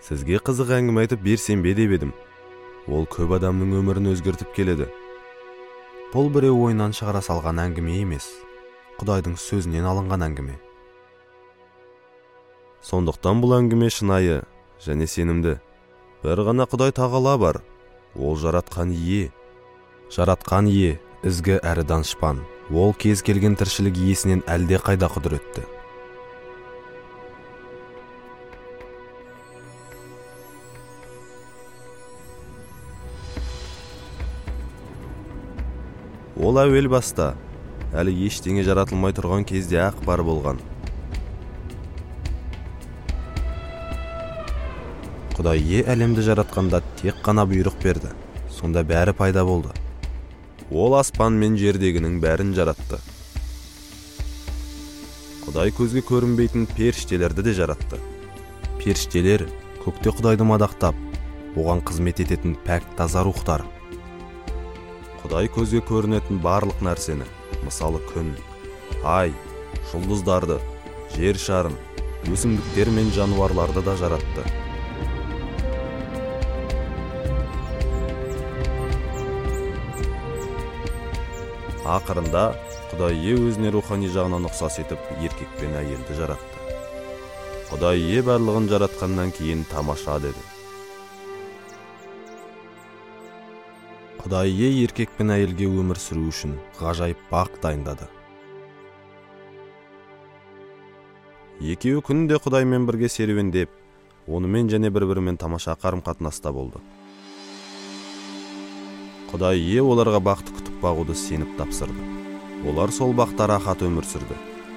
Сізге қызық әңгіме айтып берсем бе деп едім. Ол көп адамның өмірін өзгертіп келеді. Бұл біреу ойынан шығара салған әңгіме емес, Құдайдың сөзінен алынған әңгіме. Сондықтан бұл әңгіме шынайы және сенімді. Бір ғана Құдай тағала бар. Ол жаратқан ие. Жаратқан ие, ізгі әрі данышпан. Ол кез келген тіршілік иесінен әлде қайда құдіретті. Ол әуел баста, әлі ештеңе жаратылмай тұрған кезде ақ бар болған. Құдай ие әлемді жаратқанда тек қана бұйрық берді. Сонда бәрі пайда болды. Ол аспан мен жердегінің бәрін жаратты. Құдай көзге көрінбейтін періштелерді де жаратты. Періштелер көкте Құдайды мадақтап, оған қызмет ететін пәк таза рухтар. Құдай көзге көрінетін барлық нәрсені, мысалы күн, ай, жұлдыздарды, жер шарын, өсімдіктер мен жануарларды да жаратты. Ақырында Құдай ие өзіне рухани жағынан ұқсас етіп еркек пен әйелді жаратты. Құдай ие барлығын жаратқаннан кейін тамаша деді. Құдай ие еркек пен әйелге өмір сүру үшін ғажайып бақ дайындады. Екеуі күнде Құдаймен бірге серуендеп, онымен және бір-бірімен тамаша қарым-қатынаста болды. Құдай ие оларға бақты күтіп бағуды сеніп тапсырды. Олар сол бақта рахат өмір сүрді.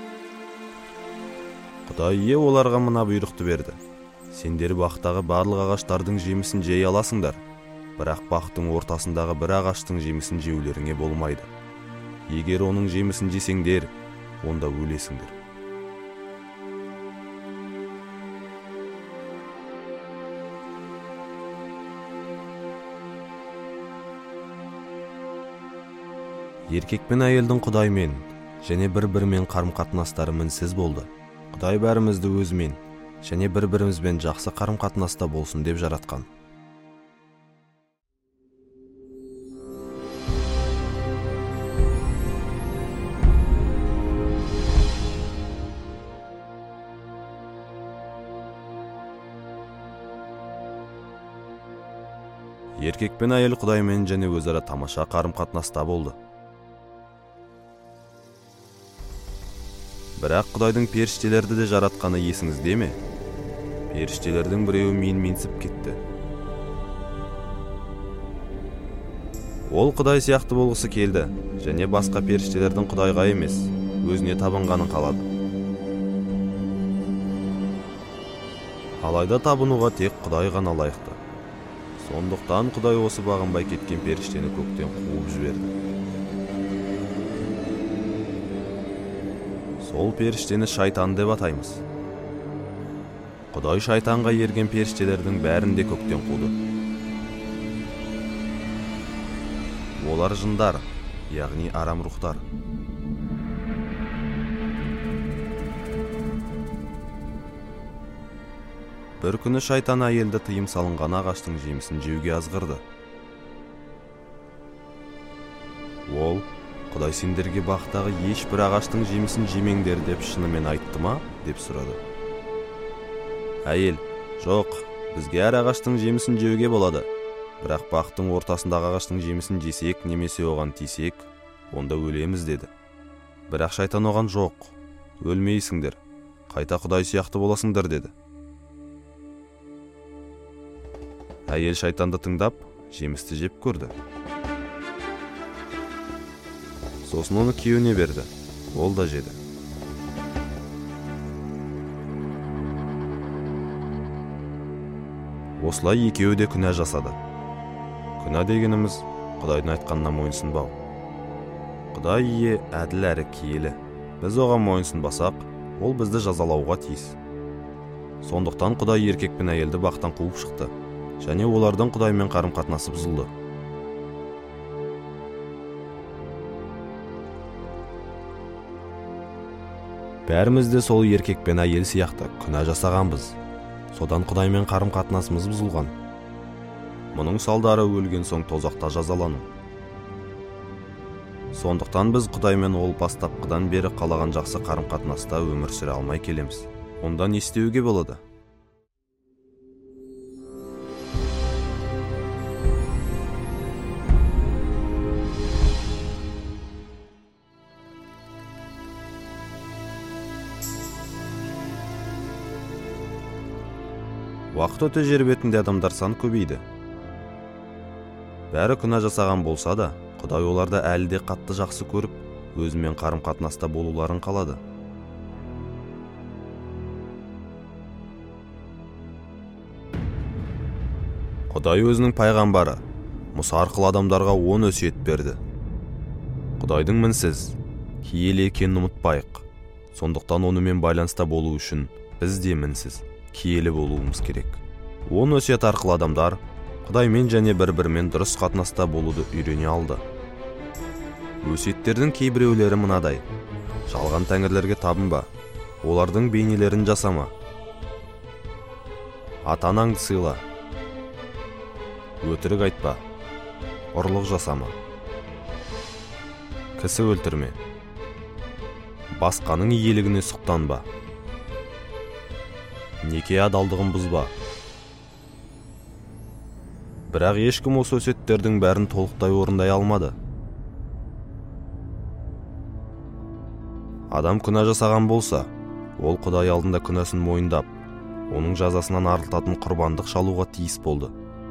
Құдай ие оларға мына бұйрықты берді. Сендер бақтағы барлық ағаштардың жемісін жей аласыңдар. Бірақ бақтың ортасындағы бір ағаштың жемісін жеулеріңе болмайды. Егер оның жемісін жесеңдер, онда өлесіңдер. Еркек пен әйелдің Құдаймен және бір-бірімен қарым-қатынастары мінсіз болды. Құдай бәрімізді өзімен және бір-бірімізбен жақсы қарым-қатынаста болсын деп жаратқан. Еркек пен әйел Құдаймен және өзара тамаша қарым-қатынаста болды. Бірақ Құдайдың періштелерді де жаратқаны есіңізде ме? Періштелердің біреуі менсіп кетті. Ол Құдай сияқты болғысы келді, және басқа періштелердің Құдайға емес, өзіне табынғанын қалады. Алайда табынуға тек Құдай ғана лайықты. Сондықтан Құдай осы бағынбай кеткен періштені көктен қуып жіберді. Сол періштені шайтан деп атаймыз. Құдай шайтанға ерген періштелердің бәрін де көктен қуды. Олар жындар, яғни арам рухтар. Бір күні шайтан әйелді тыйым салынған ағаштың жемісін жеуге азғырды. Ол, Құдай сендерге бақтағы ешбір ағаштың жемісін жемеңдер деп шынымен айтты ма? Деп сұрады. Әйел, жоқ, бізге әр ағаштың жемісін жеуге болады. Бірақ бақтың ортасындағы ағаштың жемісін жесек немесе оған тисек, онда өлеміз деді. Бірақ шайтан оған жоқ, өлмейсіңдер, қайта Құдай сияқты боласыңдар деді. Әйел шайтанды тыңдап, жемісті жеп көрді. Сосын оны күйеуіне берді, ол да жеді. Осылай екеуі де күнә жасады. Күнә дегеніміз Құдайдың айтқанына мойынсынбау. Құдай ие әділ әрі киелі. Біз оған мойынсынбасақ, ол бізді жазалауға тиіс. Сондықтан Құдай еркек пен әйелді бақтан қуып шықты, және олардың Құдаймен қарым-қатынасы бұзылды. Бәріміз де сол еркек пен әйел сияқты күнә жасағанбыз. Содан Құдаймен қарым-қатынасымыз бұзылған. Мұның салдары өлген соң тозақта жазалану. Сондықтан біз Құдаймен ол бастапқыдан бері қалаған жақсы қарым-қатынаста өмір сүре алмай келеміз. Онда не істеуге болады? Уақыт өте жер бетінде адамдар саны көбейді. Бәрі күнә жасаған болса да, Құдай оларды әлі де қатты жақсы көріп, өзімен қарым-қатынаста болуларын қалады. Құдай өзінің пайғамбары Мұса арқылы адамдарға 10 өсиет берді. Құдайдың мінсіз, киелі екенін ұмытпайық. Сондықтан онымен байланыста болу үшін біз де мінсіз, киелі болуымыз керек. 10 өсиет арқылы адамдар Құдаймен және бір-бірімен дұрыс қатынаста болуды үйрене алды. Өсиеттердің кейбіреулері мынадай: жалған тәңірлерге табынба, олардың бейнелерін жасама, ата-анаңды сыйла, өтірік айтпа, ұрлық жасама, кісі өлтірме, басқаның иелігіне сұқтанба, неке адалдығын бұзба. Бірақ ешкім осы өсиеттердің бәрін толықтай орындай алмады. Адам күнә жасаған болса, ол Құдай алдында күнәсін мойындап, оның жазасынан арылтатын құрбандық шалуға тиіс болды.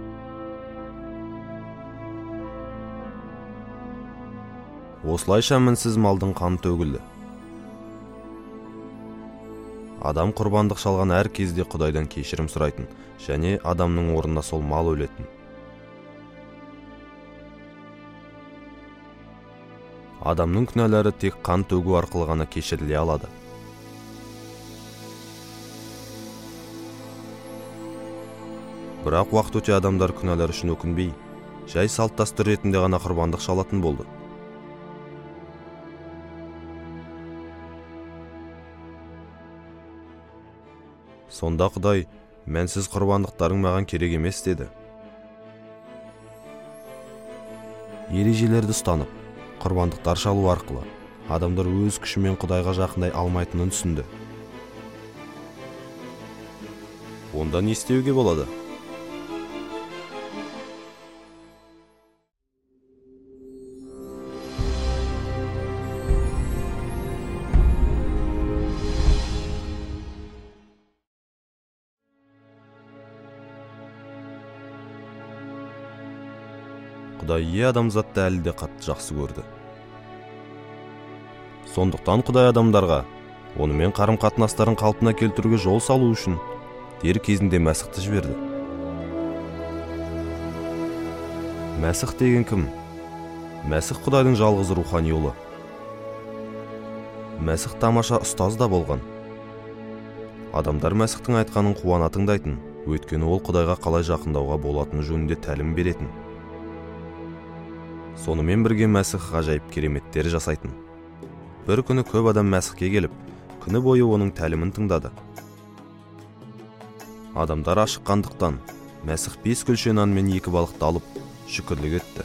Осылайша мінсіз малдың қаны төгілді. Адам құрбандық шалған әр кезде Құдайдан кешірім сұрайтын, және адамның орнына сол мал өлетін. Адамның күнәлары тек қан төгу арқылы ғана кешіріле алады. Бірақ уақыт өте адамдар күнәлар үшін өкінбей, жай салт-дәстүр ретінде ғана құрбандық шалатын болды. Сонда Құдай, мәнсіз құрбандықтарың маған керек емес деді. Ережелерді ұстанып, құрбандықтар шалу арқылы адамдар өз күшімен Құдайға жақындай алмайтынын түсінді. Онда не істеуге болады? Құдай адамзатты әлі де қатты жақсы көрді. Сондықтан Құдай адамдарға онымен қарым-қатынастарын қалпына келтіруге жол салу үшін дер кезінде Мәсіхті жіберді. Мәсіх деген кім? Мәсіх Құдайдың жалғыз рухани ұлы. Мәсіх тамаша ұстаз да болған. Адамдар Мәсіхтің айтқанын қуана тыңдайтын, өйткені ол Құдайға қалай жақындауға болатыны жөнінде тәлім беретін. Сонымен бірге Мәсіх ғажайып кереметтер жасайтын. Бір күні көп адам Мәсіхке келіп, күні бойы оның тәлімін тыңдады. Адамдар ашыққандықтан, Мәсіх 5 күлше нан мен 2 балықты алып, шүкірлік етті.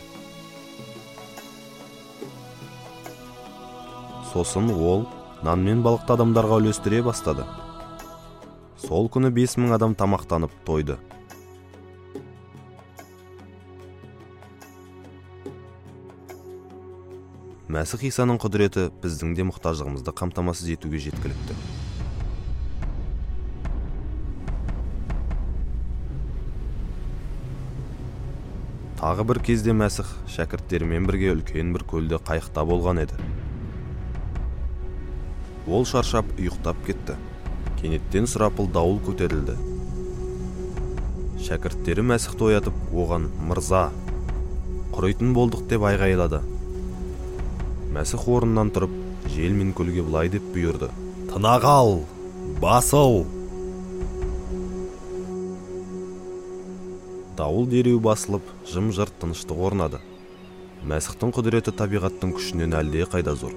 Сосын ол нан мен балықты адамдарға үлестіре бастады. Сол күні 5000 адам тамақтанып тойды. Мәсіх Исаның құдіреті біздің де мұқтаждығымызды қамтамасыз етуге жеткілікті. Тағы бір кезде Мәсіх шәкірттерімен бірге үлкен бір көлде қайықта болған еді. Ол шаршап ұйықтап кетті. Кенеттен сұрапыл дауыл көтерілді. Шәкірттері Мәсіхті оятып, оған «Мырза, құритын болдық» деп айғайлады. Мәсіх орнынан тұрып, жел мен көлге былай деп бұйырды: «Тына қал, басыл!» Дауыл дереу басылып, жым-жырт тыныштық орнады. Мәсіхтің құдіреті табиғаттың күшінен әлде қайда зор.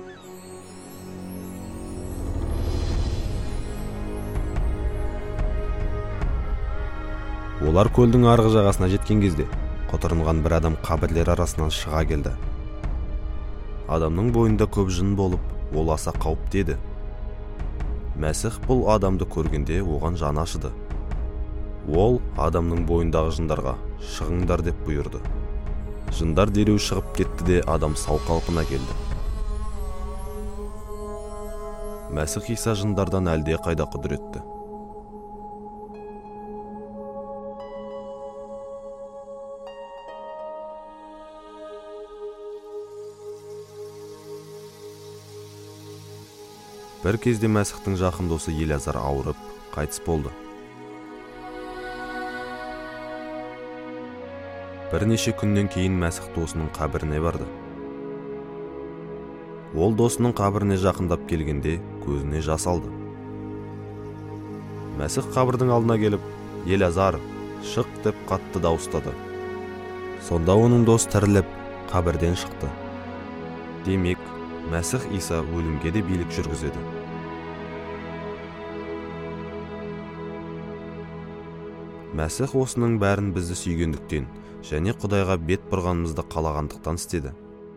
Олар көлдің арғы жағасына жеткен кезде қотырынған бір адам қабірлер арасынан шыға келді. Адамның бойында көп жын болып, ол аса қауіпті еді. Мәсіх бұл адамды көргенде оған жаны ашыды. Ол адамның бойындағы жындарға шығыңдар деп бұйырды. Жындар дереу шығып кетті де адам сау қалпына келді. Мәсіх Иса жындардан әлде қайда құдіретті. Бір кезде Мәсіхтің жақын досы Елазар ауырып, қайтыс болды. Бірнеше күннен кейін Мәсіх досының қабіріне барды. Ол досының қабіріне жақындап келгенде көзіне жас алды. Мәсіх қабірдің алдына келіп, «Елазар, шық!» деп қатты дауыстады. Сонда оның дос тіріліп, қабірден шықты. Демек, Мәсіх Иса өлімге де билік жүргізеді. Мәсіх осының бәрін бізді сүйгендіктен және Құдайға бет бұрғанымызды қалағандықтан істеді.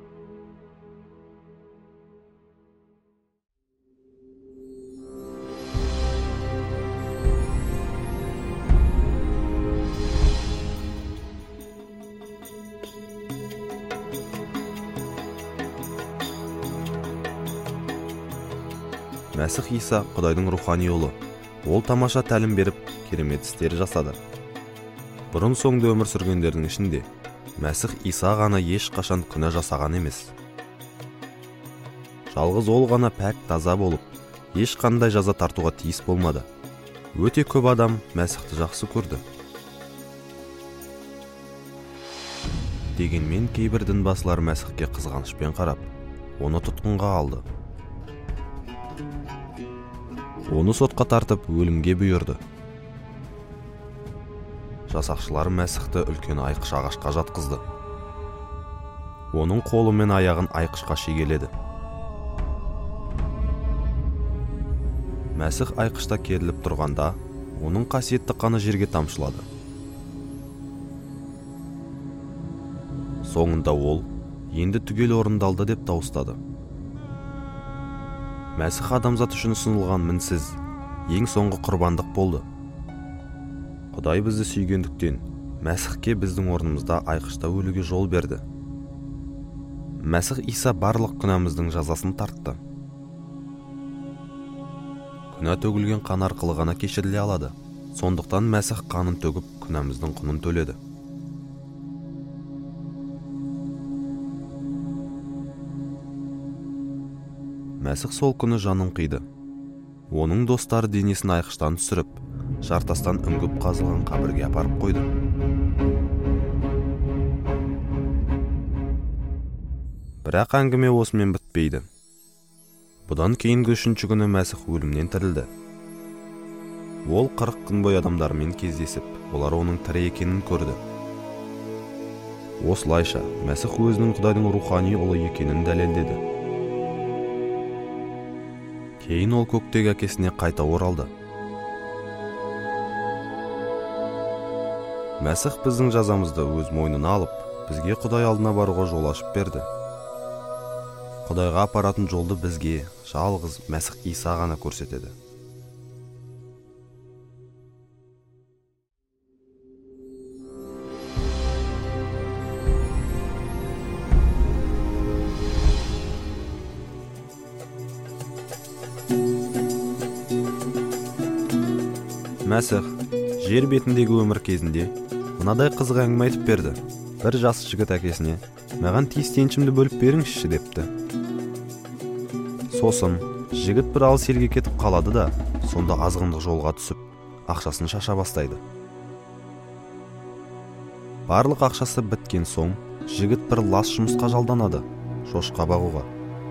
Мәсіх Иса Құдайдың рухани ұлы. Ол тамаша тәлім беріп, керемет істер жасады. Бұрын соңды өмір сүргендердің ішінде Мәсіх Иса ғана ешқашан күнә жасаған емес. Жалғыз ол ғана пәк таза болып, ешқандай жаза тартуға тиіс болмады. Өте көп адам Мәсіхті жақсы көрді. Дегенмен кейбір дінбасылар Мәсіхке қызғанышпен қарап, оны тұтқынға алды. Оны сотқа тартып өлімге бұйырды. Жасақшылар Мәсіхті үлкен айқыш ағашқа жатқызды. Оның қолы мен аяғын айқышқа шегеледі. Мәсіх айқышта керіліп тұрғанда, оның қасиетті қаны жерге тамшылады. Соңында ол, енді түгел орындалды деп дауыстады. Мәсіх адамзат үшін ұсынылған мінсіз, ең соңғы құрбандық болды. Құдай бізді сүйгендіктен, Мәсіхке біздің орнымызда айқышта өлуге жол берді. Мәсіх Иса барлық күнәміздің жазасын тартты. Күнә төгілген қан арқылы ғана кешіріле алады. Сондықтан Мәсіх қанын төгіп, күнәміздің құнын төледі. Мәсіх сол күні жанын қиды. Оның достары денесін айқыштан түсіріп, жартастан үңгіп қазылған қабірге апарып қойды. Бірақ әңгіме осымен бітпейді. Бұдан кейінгі 3-ші күні Мәсіх өлімнен тірілді. Ол 40 күн бойы адамдармен кездесіп, олар оның тірі екенін көрді. Осылайша Мәсіх өзінің Құдайдың рухани ұлы екенін дәлелдеді. Кейін ол көктегі әкесіне қайта оралды. Мәсіх біздің жазамызды өз мойнына алып, бізге Құдай алдына баруға жол ашып берді. Құдайға апаратын жолды бізге жалғыз Мәсіх Иса ғана көрсетеді. Мәсіх жер бетіндегі өмір кезінде мынадай қызық әңгіме айтып берді. Бір жас жігіт әкесіне, «Маған тиісті еншімді бөліп беріңізші» депті. Сосын жігіт бір алыс елге кетіп қалады да, сонда азғындық жолға түсіп, ақшасын шаша бастайды. Барлық ақшасы біткен соң, жігіт бір лас жұмысқа жалданады, шошқа бағуға.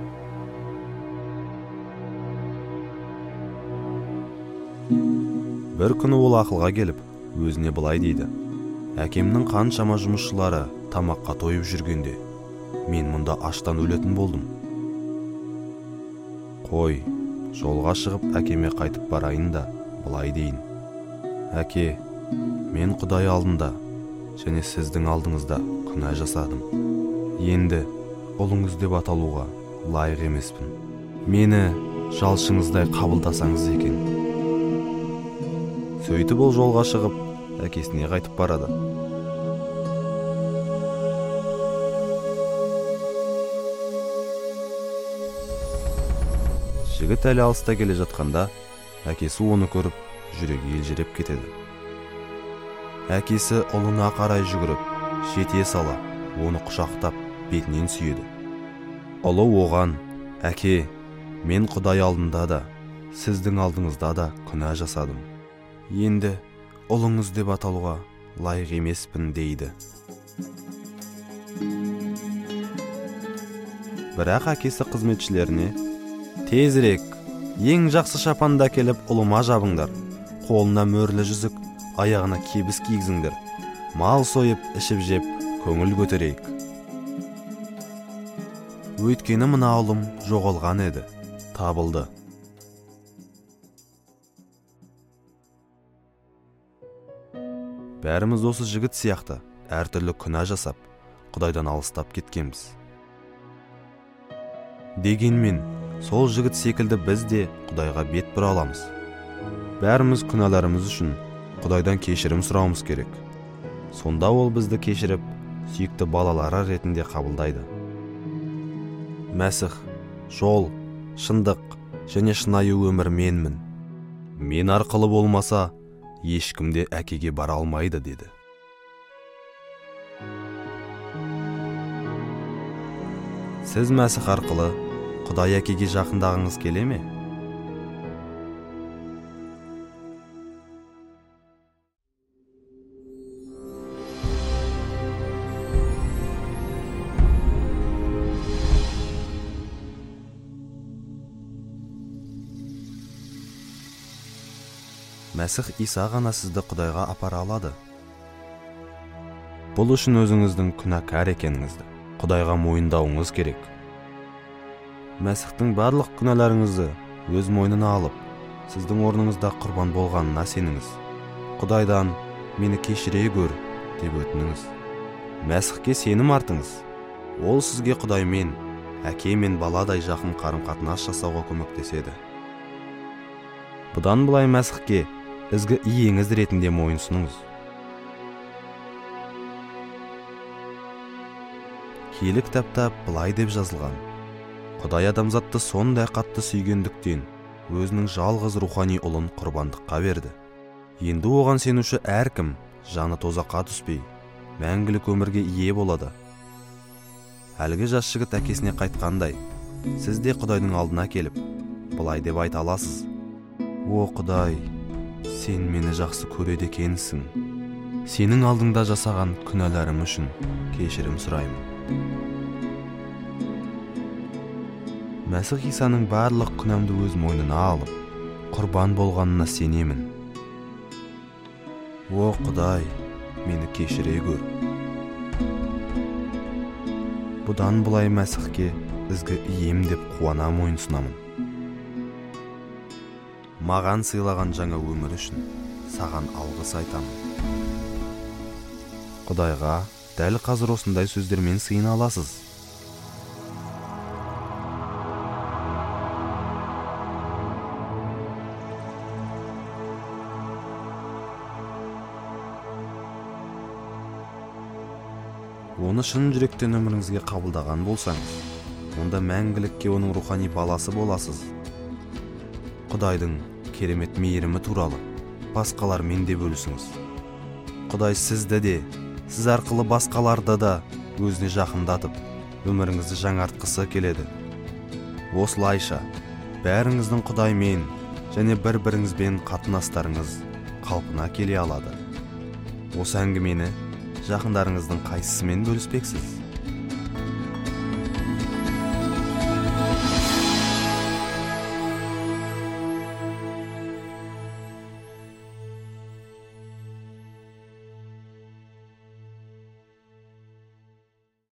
Бір күні ол ақылға келіп, өзіне былай дейді: «Әкемнің қаншама жұмысшылары тамаққа тойып жүргенде, мен мұнда аштан өлетін болдым. Қой, жолға шығып әкеме қайтып барайын да, былай дейін: Әке, Мен Құдай алдында және сіздің алдыңызда күнә жасадым. Енді ұлыңыз деп аталуға лайық емеспін. Мені жалшыңыздай қабылдасаңыз екен. Сөйтіп ол жолға шығып, әкесіне қайтып барады. Жігіт әлі алыста келе жатқанда, әкесі оны көріп, жүрегі елжіреп кетеді. Әкесі ұлына қарай жүгіріп, жете сала, оны құшақтап, бетінен сүйеді. Ұлы оған: «Әке, мен Құдай алдында да, сіздің алдыңызда да күнә жасадым. Енді ұлыңыз деп аталуға лайық емеспін» дейді. Бірақ әкесі қызметшілеріне: «Тезірек, ең жақсы шапанды әкеліп ұлыма жабыңдар. Қолына мөрлі жүзік, аяғына кебіс кигізіңдер. Мал сойып, ішіп жеп, көңіл көтерейік. Өйткені мына ұлым жоғалған еді, табылды». Бәріміз осы жігіт сияқты әртүрлі күнә жасап, Құдайдан алыстап кеткенбіз. Дегенмен, сол жігіт секілді біз де Құдайға бет бұра аламыз. Бәріміз күнәларымыз үшін Құдайдан кешірім сұрауымыз керек. Сонда ол бізді кешіріп, сүйікті балалары ретінде қабылдайды. Мәсіх, жол, шындық және шынайы өмір менмін. Мен арқылы болмаса, ешкім де әкеге бара алмайды деді. Сіз Мәсіх арқылы Құдай әкеге жақындағыңыз келе ме? Мәсіх Иса ғана сізді Құдайға апара алады. Бұл үшін өзіңіздің күнәкар екеніңізді Құдайға мойындауыңыз керек. Мәсіхтің барлық күнәларыңызды өз мойнына алып, сіздің орныңызда құрбан болғанына сеніңіз. Құдайдан «Мені кешіре көр» деп өтініңіз. Мәсіхке сенім артыңыз. Ол сізге Құдаймен, әке мен баладай жақын қарым-қатынас жасауға көмектеседі. Бұдан былай Мәсіхке ізгі иеңіз ретінде мойынсұныңыз. Киелі кітапта былай деп жазылған: Құдай адамзатты сондай қатты сүйгендіктен өзінің жалғыз рухани ұлын құрбандыққа берді. Енді оған сенуші әркім жаны тозаққа түспей, мәңгілік өмірге ие болады. Әлгі жас жігіт әкесіне қайтқандай, сіз де Құдайдың алдына келіп, былай деп айта аласыз: «О Құдай, сен мені жақсы көреді екенсің. Сенің алдыңда жасаған күнәларым үшін кешірім сұраймын». Мәсіх Исаның барлық күнәмді өз мойнына алып, құрбан болғанына сенемін. О Құдай, мені кешіре көр. Бұдан былай Мәсіхке ізгі ием деп қуана мойынсұнамын. Маған сыйлаған жаңа өмір үшін саған алғыс айтамын. Құдайға дәл қазір осындай сөздермен сыйына аласыз. Оны шын жүректен өміріңізге қабылдаған болсаңыз, онда мәңгілікке оның рухани баласы боласыз. Құдайдың керемет мейірімі туралы басқалармен де бөлісіңіз. Құдай сізді де, сіз арқылы басқаларды да өзіне жақындатып, өміріңізді жаңартқысы келеді. Осылайша, бәріңіздің Құдаймен және бір-біріңізбен қатынастарыңыз қалпына келе алады. Осы әңгімені жақындарыңыздың қайсысымен бөліспексіз?